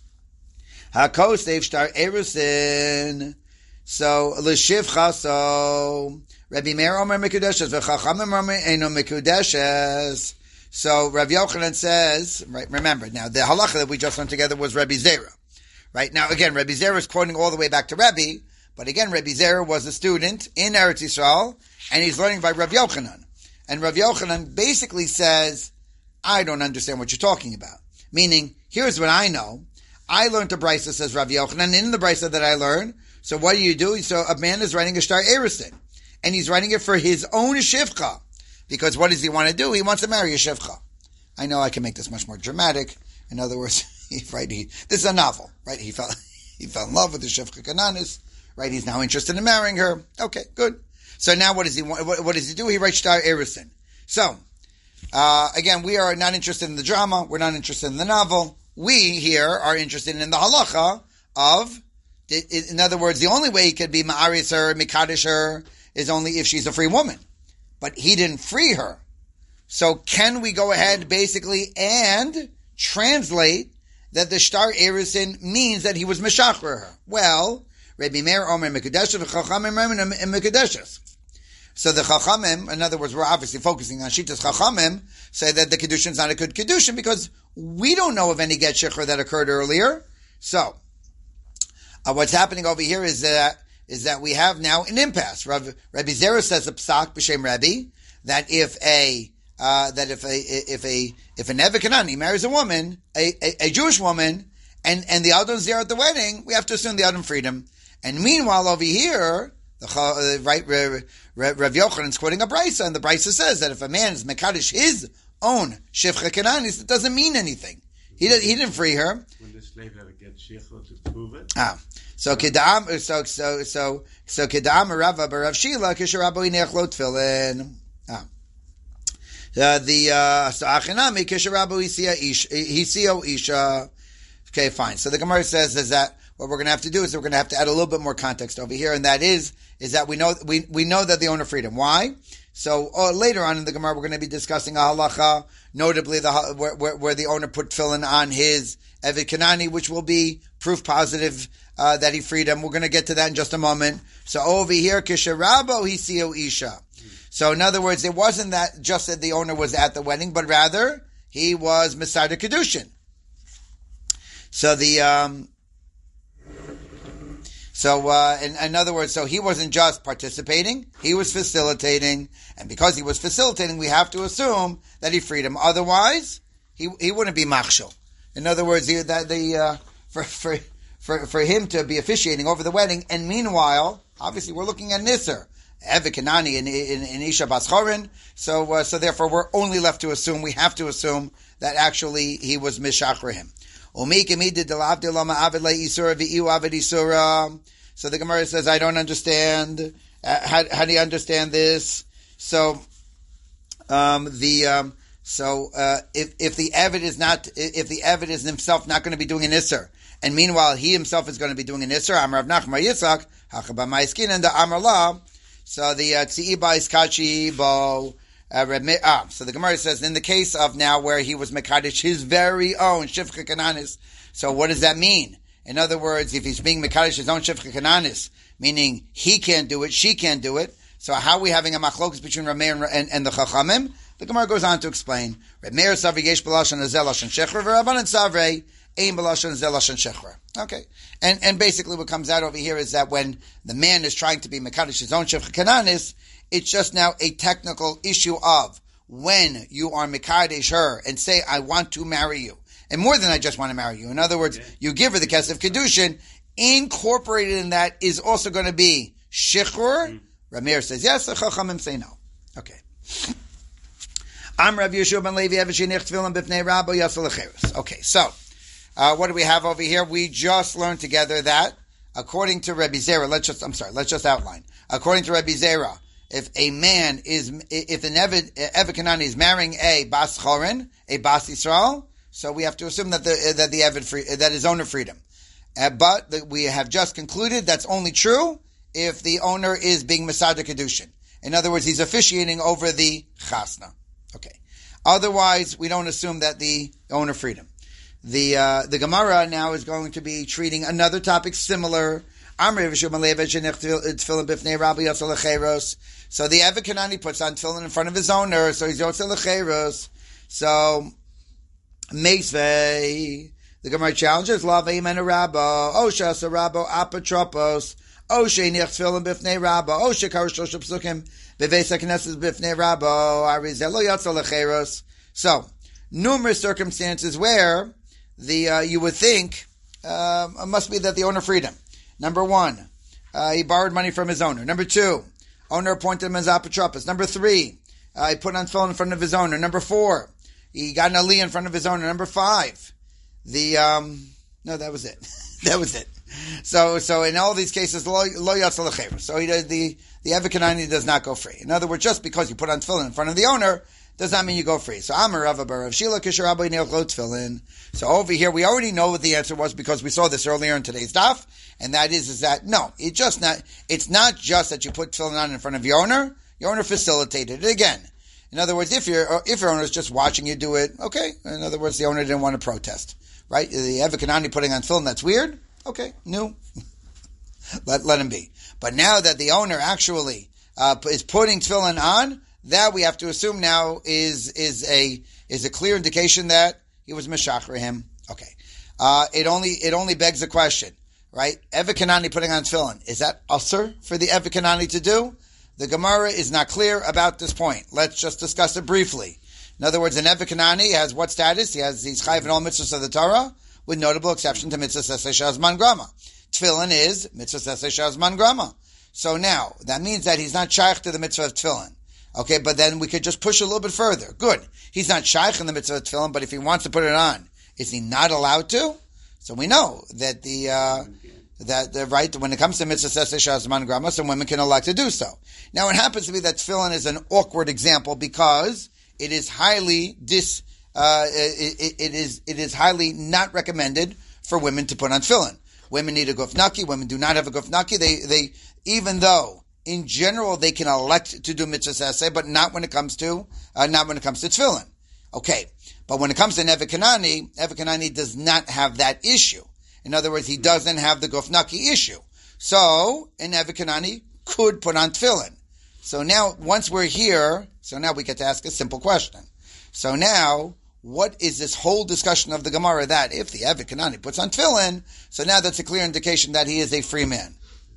Speaker 1: Hakos Dev Shtar Erusin, so, L'Shivcha, so, Rabbi Meir Omer Mekudeshes, Ve'chachamim Omer Eno Mekudeshes. So Rav Yochanan says, right, remember, now the halacha that we just learned together was Rabbi Zera. Right? Now again, Rabbi Zera is quoting all the way back to Rabbi, but again, Rabbi Zera was a student in Eretz Yisrael, and he's learning by Rav Yochanan. And Rav Yochanan basically says, I don't understand what you're talking about. Meaning, here's what I know. I learned the Brisa, says Rav Yochanan, and in the Brisa that I learned, so what do you do? So a man is writing a Shtar Erusin, and he's writing it for his own Shivcha. Because what does he want to do? He wants to marry a Shivcha. I know I can make this much more dramatic. In other words, he, right, he, this is a novel, right? He fell, he fell in love with the Shivcha Kananis, right? He's now interested in marrying her. Okay, good. So now what does he want? What, what does he do? He writes Shtar Erisin. So, uh, again, we are not interested in the drama. We're not interested in the novel. We here are interested in the halacha of, in other words, the only way he could be ma'aris her, mikadosh her, is only if she's a free woman. But he didn't free her. So can we go ahead basically and translate that the Shtar Erisin means that he was meshachrer her? Well, Rabbi Meir Omer Mekudeshes, Chachamim Omer Mekudeshes. So the Chachamim, in other words, we're obviously focusing on Shitas Chachamim, say that the Kedushin is not a good Kedushin because we don't know of any get shechur that occurred earlier. So, uh, what's happening over here is that is that we have now an impasse. Rav, Rabbi Zera says a psak b'shem Rabbi that if a uh, that if a if a if an Eved Kanani marries a woman, a, a, a Jewish woman, and and the Adon's there at the wedding, we have to assume the Adon freedom. And meanwhile, over here, the uh, right Rav Yochanan's quoting a brisa, and the brisa says that if a man is mekadosh his own shifcha Kananis, it doesn't mean anything. He did, he didn't free her.
Speaker 4: When the slave ever gets sheikhah to prove it.
Speaker 1: Ah, so kedam, so so so so kedam Rava b'Rav Shila kisharabo inech lo tefillin. Ah, uh, the uh, so achinami kisharabo hisia ish hisio isha. Okay, fine. So the Gemara says is that what we're going to have to do is we're going to have to add a little bit more context over here, and that is is that we know we we know that the owner freedom. Why? So uh, later on in the Gemara, we're going to be discussing a halacha, notably the where, where, where the owner put tefillin on his Eved Kanani, which will be proof positive uh, that he freed him. We're going to get to that in just a moment. So over here, kisharabo hisio isha. So in other words, it wasn't that just that the owner was at the wedding, but rather he was Masada Kedushin. So the um, So, uh, in, in other words, so he wasn't just participating, he was facilitating, and because he was facilitating, we have to assume that he freed him. Otherwise, he he wouldn't be machshel. In other words, he, that the uh, for for for for him to be officiating over the wedding, and meanwhile, obviously, we're looking at Nisr, Eved Kanani, in in, in Isha Bas Chorin. So, uh, so therefore, we're only left to assume. We have to assume that actually he was mishachar him. So the Gemara says, I don't understand. Uh, how, how do you understand this? So, um, the, um, so, uh, if, if the Eved is not, if the Eved is himself not going to be doing an Isser, and meanwhile he himself is going to be doing an Isser, Amar Rav Nachman Yitzchak, Hachaba Ma'iskin, and the Amar La, so the, Tzi'iba Iskachi Bo, Uh, ah, so the Gemara says, in the case of now where he was Mekadesh, his very own Shifcha Kananis, so what does that mean? In other words, if he's being Mekadesh, his own Shifcha Kananis, meaning he can't do it, she can't do it, so how are we having a machlokas between Rameir and, and, and the Chachamim? The Gemara goes on to explain, Rameir Savri Yesh B'Lashon Azel Lashon Shechra, V'Rabbanan Savri Ein B'Lashon Azel Lashon Shechra. Okay. And, and basically what comes out over here is that when the man is trying to be Mekadesh, his own Shifcha Kananis, it's just now a technical issue of when you are Mekadesh her and say, I want to marry you. And more than I just want to marry you. In other words, okay. You give her the Kesef Kedushin. Incorporated in that is also going to be Shichur. Mm. Ramir says yes, the Chachamim say no. Okay. I'm Rav Yeshua ben Levi Eveshinich Tfilim B'fnei Rabbo Yasel Lecheres. Okay, so, uh, what do we have over here? We just learned together that, according to Rabbi Zera, let's just, I'm sorry, let's just outline. According to Rabbi Zera, if a man is, if an Eved, Eved Kanani is marrying a Bas Chorin, a Bas Yisrael, so we have to assume that the, that the Eved free, that is owner freedom. Uh, but the, we have just concluded that's only true if the owner is being Masada Kedushin. In other words, he's officiating over the Chasna. Okay. Otherwise, we don't assume that the owner freedom. The, uh, the Gemara now is going to be treating another topic similar. So the Eved Kanani puts on tefillin in front of his owner, so he's Yotze Lecheros. So, Meisvei, the Gemara challenges, La Veimen Rabbo, Osha Asa Rabbo, Apotropos, Oshe Nich tefillin Bifnei Rabbo, Oshe Karosh Shlosh Psukim, Beveis HaKnesses Bifnei Rabbo, Arizelo Yotze Lecheros. So, numerous circumstances where the, uh, you would think, uh, it must be that the owner freed him. Number one, uh, he borrowed money from his owner. Number two, owner appointed him as apotropos. Number three, uh, he put on tefillin in front of his owner. Number four, he got an aliyah in front of his owner. Number five, the, um, no, that was it. That was it. So, so in all these cases, lo lo yatsa l'chever. So he does, the the Eved Kanani does not go free. In other words, just because you put on tefillin in front of the owner does not mean you go free. So Amar Rava bar Rav Shila kisher Rabbi neilch lo tefillin. So over here, we already know what the answer was because we saw this earlier in today's daf, and that is is that no, it just not. It's not just that you put tefillin on in front of your owner. Your owner facilitated it again. In other words, if your if your owner is just watching you do it, okay. In other words, the owner didn't want to protest, right? The Eved Kanani putting on tefillin, that's weird. Okay, no, let let him be. But now that the owner actually uh, is putting tefillin on, that we have to assume now is is a is a clear indication that he was meshachar him. Okay, uh, it only it only begs a question, right? Eved Kanani putting on tefillin, is that usher for the Eved Kanani to do? The Gemara is not clear about this point. Let's just discuss it briefly. In other words, an Eved Kanani has what status? He has these chayiv in all mitzvahs of the Torah, with notable exception to mitzvah sesei shazman grama. Tefillin is mitzvah sesei shazman grama. So now, that means that he's not shaykh to the mitzvah of tefillin. Okay, but then we could just push a little bit further. Good. He's not shaykh in the mitzvah of tefillin, but if he wants to put it on, is he not allowed to? So we know that the, uh, that the right, when it comes to mitzvah sesei shazman grama, some women can elect to do so. Now it happens to be that tefillin is an awkward example because it is highly dis, uh, it, it, it is, it is highly not recommended for women to put on tefillin. Women need a guf naki. Women do not have a guf naki. They, they, even though in general they can elect to do mitzvah sesei, but not when it comes to, uh, not when it comes to tefillin. Okay. But when it comes to Eved Kanani, Eved Kanani does not have that issue. In other words, he doesn't have the guf naki issue. So, an Eved Kanani could put on tefillin. So now, once we're here, so now we get to ask a simple question. So now, what is this whole discussion of the Gemara that if the Eved Kanani puts on tefillin, so now that's a clear indication that he is a free man.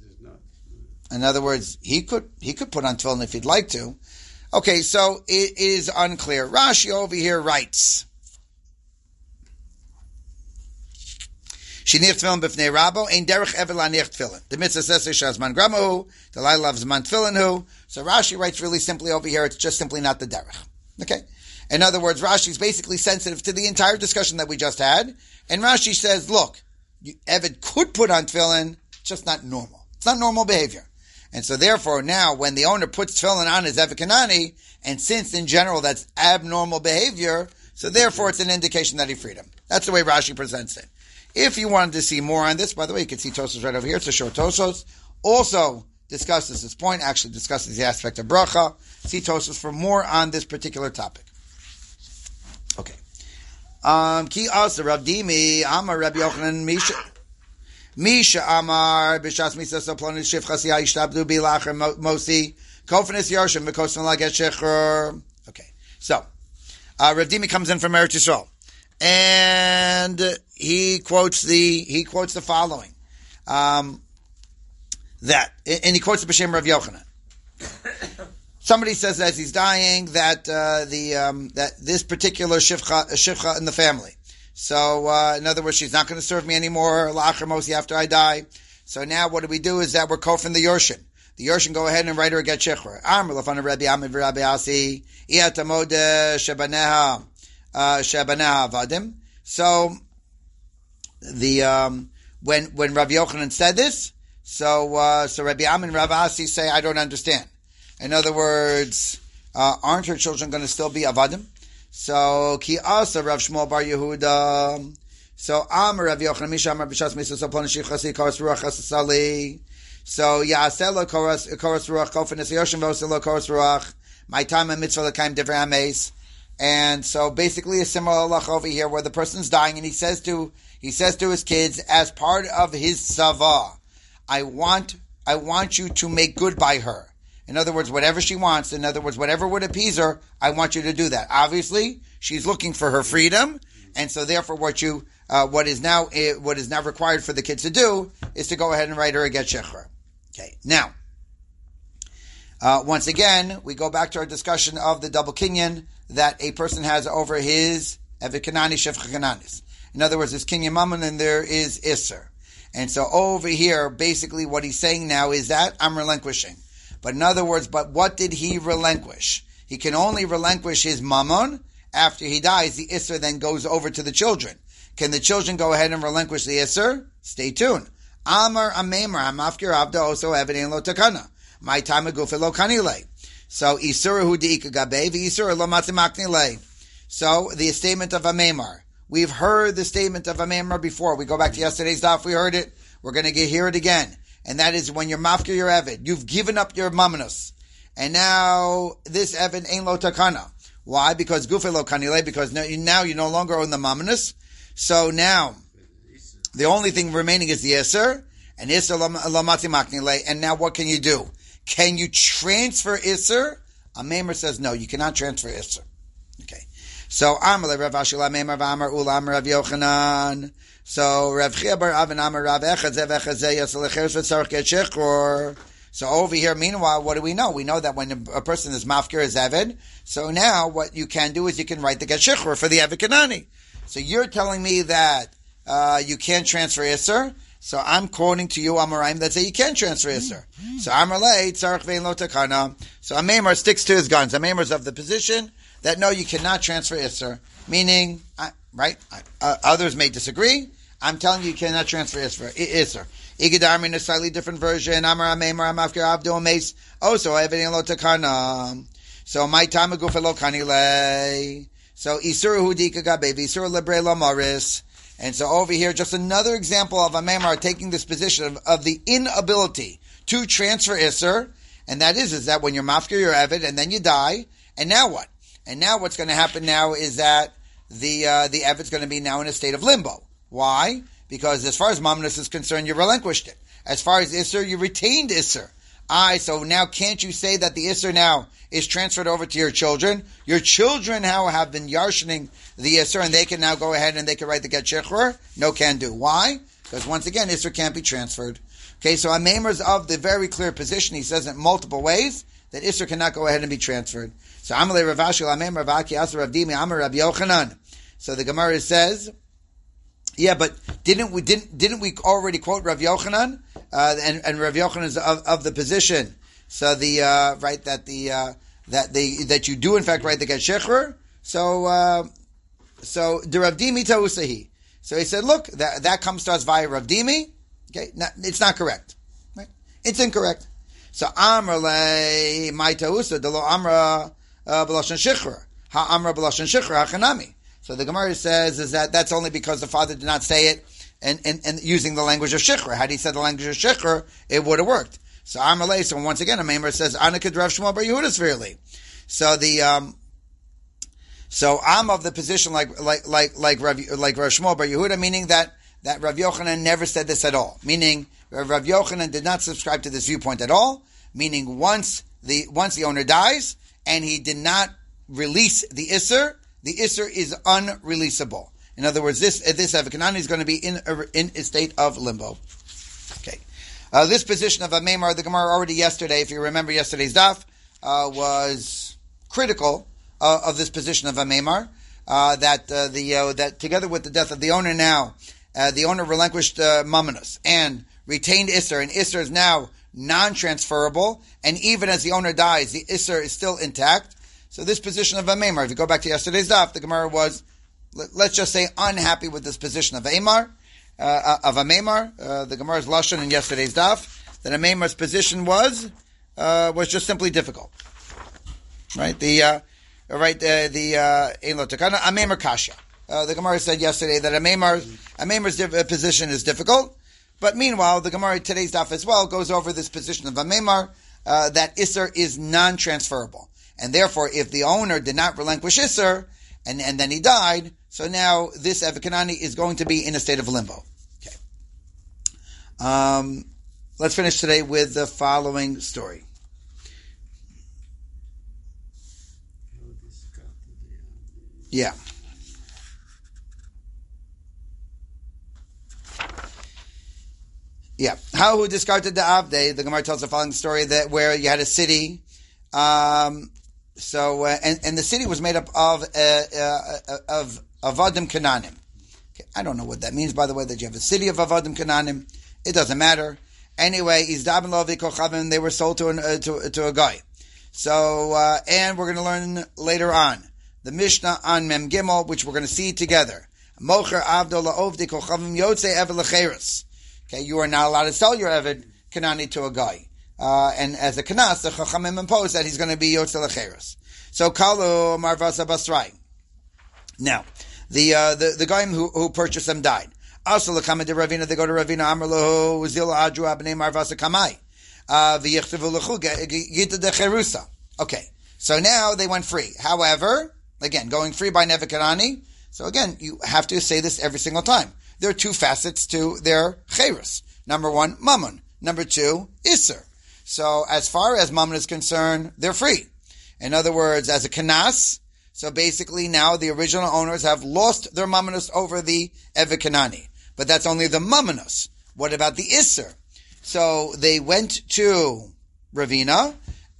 Speaker 1: In other words, he could he could put on tefillin if he'd like to. Okay, so it is unclear. Rashi over here writes, Sheniach tefillin b'fnei Rabo, ein derech eved laniach tefillin. The mitzvah says shazman gramu, the lai loves zman tefillin hu. So Rashi writes really simply over here, it's just simply not the derech. Okay? In other words, Rashi is basically sensitive to the entire discussion that we just had. And Rashi says, look, you, Eved could put on tefillin, just not normal. It's not normal behavior. And so therefore now, when the owner puts tefillin on his Eved Kanani, and since in general that's abnormal behavior, so therefore it's an indication that he freed him. That's the way Rashi presents it. If you wanted to see more on this, by the way, you can see Tosos right over here. It's a short Tosos. Also discusses this point, actually discusses the aspect of bracha. See Tosos for more on this particular topic. Okay. Um, Ki also Rav Dimi, Amar Rabbi Yochanan, Misha, Misha Amar, Bishas Misa Soplon, Shifchas Ya Ishtabdu Bilacher Mosi, Kofanis Yoshim, V'Kosman Laget Shecher. Okay. So, uh, Rav Dimi comes in from Eretz Yisrael. And he quotes the, he quotes the following. Um, that, and he quotes the B'Shem Rav Yochanan. Somebody says as he's dying that uh, the um, that this particular shivcha, shivcha in the family. So uh, in other words, she's not going to serve me anymore la'achar mosi after I die. So now what do we do is that we're kofin the Yorshin. The Yorshin go ahead and write her a get shechra. Amr lefana Rabbi Amid v'Rabbi Asi iatamod shebaneha shebaneha avadim. So the um, when when Rabbi Yochanan said this, so uh, so Rabbi Amid and Rabbi Asi say, I don't understand. In other words, uh, aren't her children going to still be avadim? So, ki asa Rav Shmuel bar Yehuda. So, Amar Rav Yochanan Misha Amar B'Shas Misa Sopon Shichasi Koras Ruach Hasasali. So, Ya'aselo Koras Koras Ruach Kofinis Yoshim Voselo Koras Ruach. My time and mitzvah l'kaim divrei ames. And so, basically, a similar halach over here where the person's dying and he says to he says to his kids as part of his sava, I want I want you to make good by her. In other words, whatever she wants, in other words, whatever would appease her, I want you to do that. Obviously, she's looking for her freedom, and so therefore what you, uh, what is now, uh, what is now required for the kids to do is to go ahead and write her a get shechra. Okay. Now, uh, once again, we go back to our discussion of the double kinyan that a person has over his Eved Kanani Shevcha Kananis. In other words, there's kinyan mammon and there is Isser. And so over here, basically what he's saying now is that I'm relinquishing. But in other words, but what did he relinquish? He can only relinquish his mammon after he dies. The Isser then goes over to the children. Can the children go ahead and relinquish the Isser? Stay tuned. Amar Amemer Hamafkir Avda also Evidin Lo Takana. My time agufa lo kanile. So Isura hu deika gabe v'Isura lo matzimakni le. So the statement of Amemer. We've heard the statement of Amemer before. We go back to yesterday's daf. We heard it. We're going to get hear it again. And that is when you're mafkir your evid. You've given up your mamanus. And now this evid ain't lo takana. Why? Because gufa lo kanile. Because now you, now you no longer own the mamanus. So now the only thing remaining is the iser. And iser lo matzimakni le. And now what can you do? Can you transfer Isser? Amemer says no, you cannot transfer Isser. Okay. So Amar Rav Ashila Amemer V'Amar Ula Amar Rav Yochanan. So Rav Chia Bar Avin Amar Rav Echad Zev Echad Zeh Yasel Echeres V'Tzarech Get Shechor. So over here, meanwhile, what do we know? We know that when a person is mafkir is Eved, so now what you can do is you can write the Get Shechor for the Eved Kanani. So you're telling me that uh, you can't transfer Isser. So I'm quoting to you Amoraim that say you can transfer Isser. Mm-hmm. So Amarlei Tzarech Vein Lo Takana. So Amemer sticks to his guns. Amemer's of the position that no, you cannot transfer Isser. Meaning, uh, right? Uh, others may disagree. I'm telling you, you cannot transfer Isser. Isser. Igedar in a slightly different version. Amar Amemer Amafkir Avdo Ames. Also, Evidin Lo Takana. So my time agufa lo kanile. So Isur Hudika Gabe Isur Lebre Lo Maris. And so over here, just another example of Amemer taking this position of, of the inability to transfer Isser, and that is, is that when you're mafkir, you're Eved, and then you die, and now what? And now what's going to happen now is that the uh, the Eved's going to be now in a state of limbo. Why? Because as far as Mamnus is concerned, you relinquished it. As far as Isser, you retained Isser. Aye, so now can't you say that the Isser now is transferred over to your children? Your children now have been yarshening the Isser, and they can now go ahead and they can write the Get Shechor? No can do. Why? Because once again, Isser can't be transferred. Okay, so Amemer's of the very clear position. He says it multiple ways that Isser cannot go ahead and be transferred. So Amalei Rav Ashil Amemer Vaki Asar Rav Dimi Amar Rav Yochanan. So the Gemara says, yeah, but didn't we didn't didn't we already quote Rav Yochanan? Uh, and, and Rav Yochanan is of, of the position. So the uh, right that the uh, that the that you do in fact write the Get Shechor. So uh, so the Rav Dimi Tausahi. So he said, look, that that comes to us via Rav Dimi. Okay, not, it's not correct. Right? It's incorrect. So Amr le my Tausa de lo Amra b'lashon Shechor ha Amra b'lashon Shechor hachanami. So the Gemara says is that that's only because the father did not say it and, and, and using the language of Shechor. Had he said the language of Shechor, it would have worked. So Amalei, so once again, a Maimer says, Anakid Rav Shmuel Bar Yehuda severely. So the, um, so I'm of the position like, like, like, like Rav, like Rav Shmuel Bar Yehuda, meaning that, that Rav Yochanan never said this at all. Meaning, Rav Yochanan did not subscribe to this viewpoint at all. Meaning once the, once the owner dies and he did not release the Isser, the Isser is unreleasable. In other words, this this Avikanani is going to be in a, in a state of limbo. Okay, uh, this position of Amemer, the Gemara already yesterday, if you remember yesterday's daf, uh, was critical uh, of this position of Amemer. Uh, that uh, the uh, that together with the death of the owner now, uh, the owner relinquished uh, Mamanus and retained Isser, and Isser is now non-transferable. And even as the owner dies, the Isser is still intact. So this position of Amemer, if you go back to yesterday's daf, the Gemara was, let's just say, unhappy with this position of Amar, uh, of Amemer. Uh, the Gemara's lashon in yesterday's daf, that Amemer's position was uh, was just simply difficult. Right? The uh, right uh, the Ein Lo Takana Amemer Kasha. Uh, the Gemara said yesterday that Amemer's Amemer's div- position is difficult, but meanwhile, the Gemara today's daf as well goes over this position of Amemer uh, that Isser is non-transferable. And therefore, if the owner did not relinquish Isser, and, and then he died, so now this Avikanani is going to be in a state of limbo. Okay. Um, let's finish today with the following story. Yeah. Yeah. How who discarded the Avdei? The Gemara tells the following story that where you had a city, um, So uh, and and the city was made up of uh, uh, of Avadim Kananim. Okay, I don't know what that means, by the way, that you have a city of Avadim Kananim. It doesn't matter. Anyway, Izdabin Lovi Kochavim, they were sold to an, uh, to to a guy. So uh, and we're going to learn later on the Mishnah on Mem Gimel, which we're going to see together. Mocher Avdo Laovdi Kochavim Yotze Evel Lecheres. Okay, you are not allowed to sell your Eved Kanani to a guy. Uh, and as a Kanas, the Chachamim imposed that he's going to be Yotze Lecheres. So, Kalu Marvasa Basrai. Now, the, uh, the, the guy who, who purchased them died. Also, Lakama de Ravina, they go to Ravina, Amrlahu, Zil Adru Abnei Marvasa Kamai. Uh, V'yichtavu Lechu, Gita de Cherusa. Okay. So now they went free. However, again, going free by Nevikanani. So again, you have to say this every single time. There are two facets to their Cherus. Number one, Mammon. Number two, Isser. So as far as Mammon is concerned, they're free. In other words, as a Kanas, so basically now the original owners have lost their Mammonus over the Eved Kanani. But that's only the Mammonus. What about the Isser? So they went to Ravina,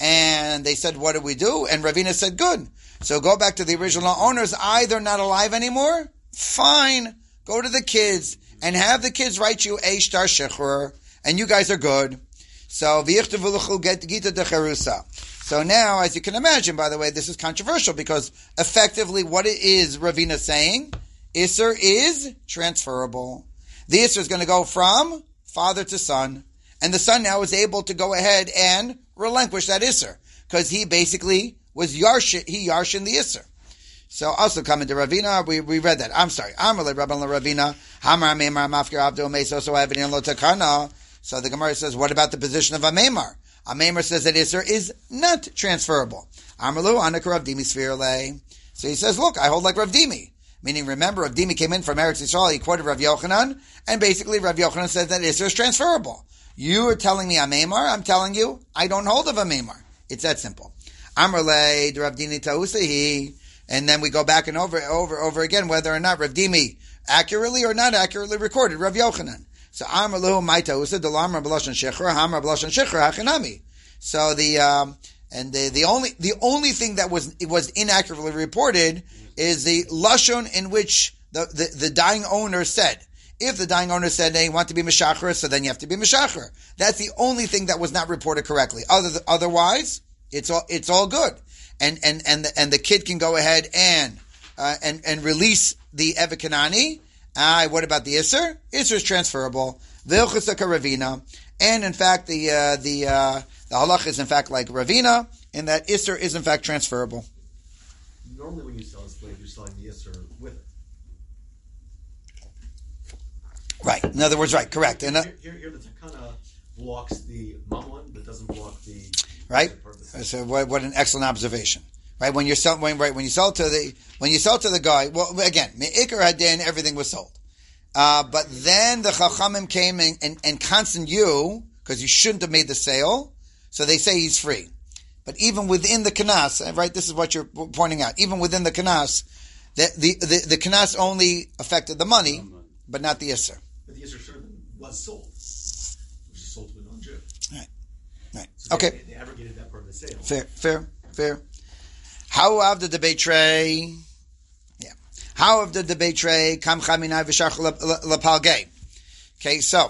Speaker 1: and they said, what do we do? And Ravina said, good. So go back to the original owners. Either not alive anymore, fine. Go to the kids and have the kids write you a shtar shechur, and you guys are good. So v'yichtavu get gita de cherusa. So now, as you can imagine, by the way, this is controversial because effectively what it is Ravina saying, Isser is transferable. The Isser is going to go from father to son, and the son now is able to go ahead and relinquish that Isser because he basically was Yarshin, he Yarshin the Isser. So also coming to Ravina, we, we read that. I'm sorry. Amarle Rabban Ravina, Hamar Meimar Mafkir Abdu Meso So Evidin Lo Takana. So the Gemara says, what about the position of a Meimar? A Meimar says that Isser is not transferable. Amarlu Anak Rav Dimi Svirle. So he says, look, I hold like Rav Dimi. Meaning, remember, Rav Dimi came in from Eretz Yisrael, he quoted Rav Yochanan, and basically Rav Yochanan said that Isser is transferable. You are telling me a Meimar, I'm telling you, I don't hold of a Meimar. It's that simple. Amarle Rav Dini Tausahi. And then we go back and over, over, over again, whether or not Rav Dimi accurately or not accurately recorded Rav Yochanan. So Amar Lahu Maita Usa Dalamar B'Lashon Shechra Hamar B'Lashon Shechra Hachinami. So the um, and the the only the only thing that was it was inaccurately reported is the lashon in which the, the, the dying owner said. If the dying owner said they want to be mishacher, so then you have to be mishacher. That's the only thing that was not reported correctly. Other otherwise, it's all it's all good. And and and the, and the kid can go ahead and uh, and and release the Eved Kanani. Ah, what about the Isser? Isser is transferable. V'ilchus Ravina, and in fact the uh, the uh, the halach is in fact like Ravina, in that Isser is in fact transferable.
Speaker 3: Normally, when you sell a slave, you're selling the Isser with it.
Speaker 1: Right. In other words, right, correct. And uh,
Speaker 3: here, here, here, the takana blocks the mammon, but doesn't block the
Speaker 1: right. So what, what an excellent observation. Right, when you're selling, when, right, when you sell to the, when you sell to the guy, well, again, me'ikar hadin, everything was sold. Uh, but then the Chachamim came and, and, and constant you, because you shouldn't have made the sale, so they say he's free. But even within the Kanas, right, this is what you're pointing out, even within the Kanas, the, the, the, the Kanas only affected the money, but not the Isser.
Speaker 3: But the Isser certainly was sold. It was just sold to a non-Jew.
Speaker 1: Right, right.
Speaker 3: So
Speaker 1: Okay.
Speaker 3: They, they abrogated that part of the sale.
Speaker 1: Fair, fair, fair. How of the debate tray? Yeah. How of the debate tray? Kam chaminai v'shach lapalgei. Okay, so,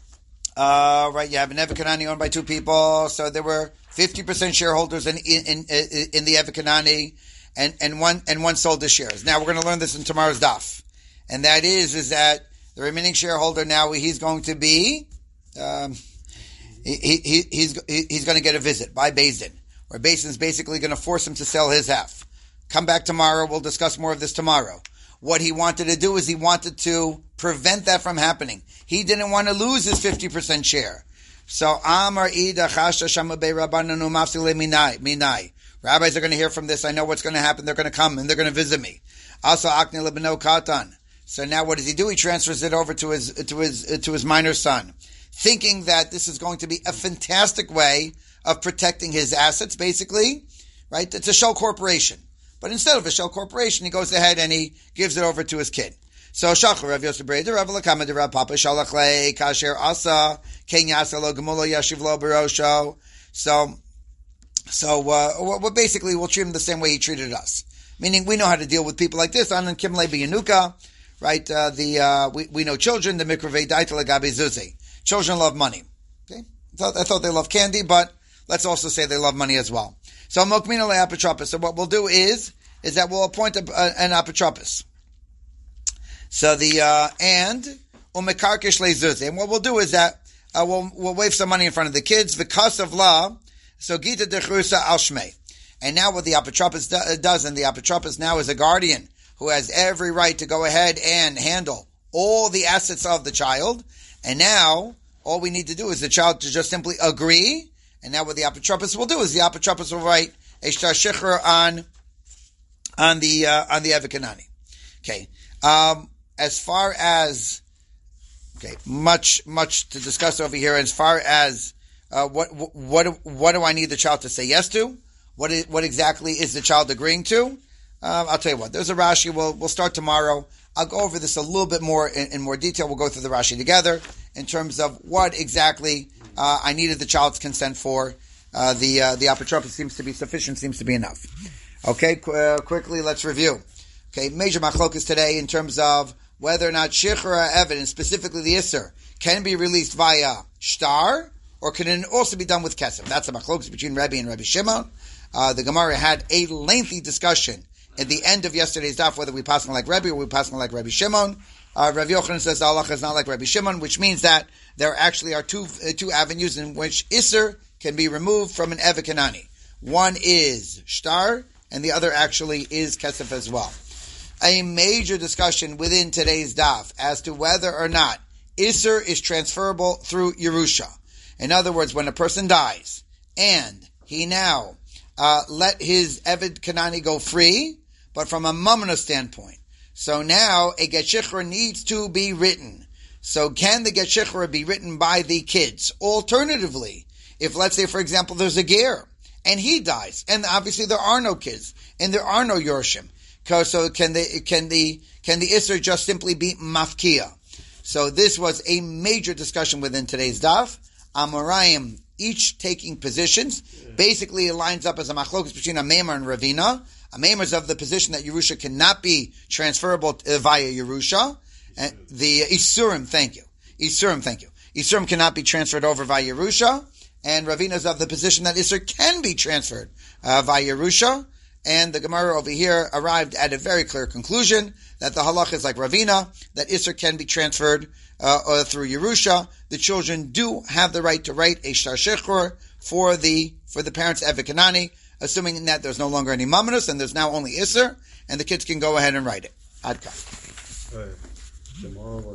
Speaker 1: uh, right, you have an Eved Kanani owned by two people, so there were fifty percent shareholders in, in, in, in the Eved Kanani, and, and one, and one sold the shares. Now we're going to learn this in tomorrow's daf. And that is, is that the remaining shareholder now, he's going to be, um, he, he, he's, he's going to get a visit by Beis Din, where Beis Din is basically going to force him to sell his half. Come back tomorrow. We'll discuss more of this tomorrow. What he wanted to do is he wanted to prevent that from happening. He didn't want to lose his fifty percent share. So, Amar Ida Chasha Shamabe Rabbananu Mafsile Minai. Minai. Rabbis are going to hear from this. I know what's going to happen. They're going to come and they're going to visit me. Also, Akni Lebeno Katan. So now what does he do? He transfers it over to his, to his, to his minor son, thinking that this is going to be a fantastic way of protecting his assets, basically, right? It's a shell corporation. But instead of a shell corporation, he goes ahead and he gives it over to his kid. So, Shachar Rav Yosef Breder, Rav Lakama de Rav Papa, Shalach Le, Kasher Asa, Ken Yasa Lo, Gemulo Yashiv Lo Barosho. So, so, uh, well, basically, we'll treat him the same way he treated us. Meaning, we know how to deal with people like this. Anan Kim Le Yanuka, right? Uh, the, uh, we, we know children, the Mikravei Daitala Gabi Zuzi. Children love money. Okay? I thought, I thought they love candy, but let's also say they love money as well. So, Mokmina Le Apotropos. So what we'll do is, is that we'll appoint a, a, an Apotropos. So the, uh, and, umekarkish lezuze. And what we'll do is that uh, we'll we'll wave some money in front of the kids. V'kas of law, so gita dechrusa al shmei. And now what the apotropos do, does, and the apotropos now is a guardian who has every right to go ahead and handle all the assets of the child. And now all we need to do is the child to just simply agree. And now what the apotropos will do is the apotropos will write a shtar shechur on on the uh, on the Evikanani. Okay. Um, as far as okay, much much to discuss over here. As far as uh, what what what do I need the child to say yes to? What is, what exactly is the child agreeing to? Um, I'll tell you what. There's a Rashi. We'll we'll start tomorrow. I'll go over this a little bit more in, in more detail. We'll go through the Rashi together in terms of what exactly uh, I needed the child's consent for. Uh, the uh, the apotropos seems to be sufficient. Seems to be enough. Okay. Qu- uh, quickly, let's review. Okay. Major machlokas today in terms of whether or not shichur evidence, specifically the isser, can be released via shtar or can it also be done with kesef. That's a machlokas between Rebbe and Rebbe Shimon. Uh, the Gemara had a lengthy discussion at the end of yesterday's daf whether we pass on like Rebbe or we pass on like Rebbe Shimon. Uh, Rav Yochanan says the halacha is not like Rebbe Shimon, which means that there actually are two uh, two avenues in which Isser can be removed from an Evikanani. One is shtar, and the other actually is kesef as well. A major discussion within today's daf as to whether or not Isser is transferable through Yerusha. In other words, when a person dies and he now Uh, let his Eved Kanani go free, but from a Mamona standpoint. So now a Get Shechra needs to be written. So can the Get Shechra be written by the kids? Alternatively, if let's say, for example, there's a ger, and he dies, and obviously there are no kids, and there are no Yorshim. So can the, can the, can the Isser just simply be Mafkia? So this was a major discussion within today's daf. Amoraim, each taking positions. Basically, it lines up as a machlokas between a Meimer and Ravina. A Meimer is of the position that Yerusha cannot be transferable uh, via Yerusha. And the uh, Isurim, thank you. Isurim, thank you. Isurim cannot be transferred over via Yerusha. And Ravina is of the position that Isur can be transferred uh, via Yerusha. And the Gemara over here arrived at a very clear conclusion that the halach is like Ravina, that Isser can be transferred uh, uh, through Yerusha. The children do have the right to write a shtar shechur for the for the parents' Evikanani, assuming that there's no longer any mamonus and there's now only Isser, and the kids can go ahead and write it. Adka.
Speaker 4: Tomorrow